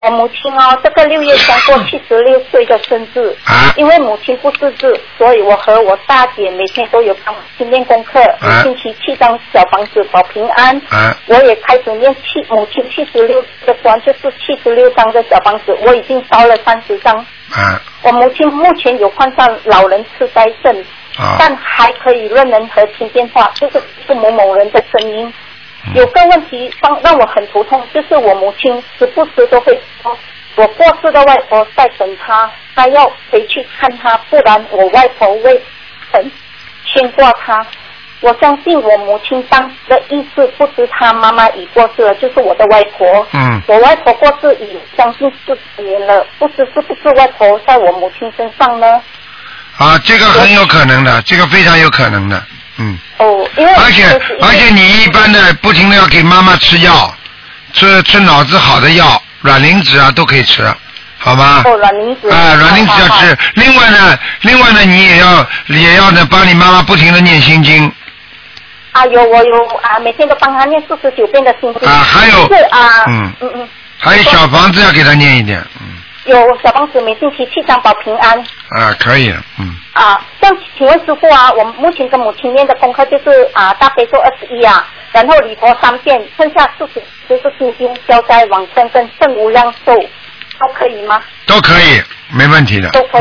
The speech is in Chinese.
我母亲哦，这个6月将过76岁的生日。因为母亲不识字，所以我和我大姐每天都有帮母亲念功课，每星期7张小房子保平安。我也开始念母亲76的关，就是76张的小房子，我已经烧了30张。我母亲目前有患上老人痴呆症，但还可以认人和听电话，就是某某人的声音。有个问题让我很头痛，就是我母亲时不时都会说我过世的外婆在等她要回去看她，不然我外婆会很牵挂她。我相信我母亲当时的意思不知她妈妈已过世了，就是我的外婆。我外婆过世已将近40年了，不知是不是外婆在我母亲身上呢？ 这个很有可能的，这个非常有可能的。 因为而且你一般的不停的要给妈妈吃药，吃脑子好的药，卵磷脂啊都可以吃，好吗？ 卵磷脂。 卵磷脂要吃。另外呢，你也要呢帮你妈妈不停的念心经。 我有每天都帮她念49遍的心经。 还有还有小房子要给她念一点。 有小房子每星期7张保平安。 可以。 像请问师傅我们目前跟母亲念的功课就是大悲咒21然后礼佛3遍，剩下40就是心经、消灾往生跟圣无量寿，都可以吗？ 都可以，没问题的。 都可以。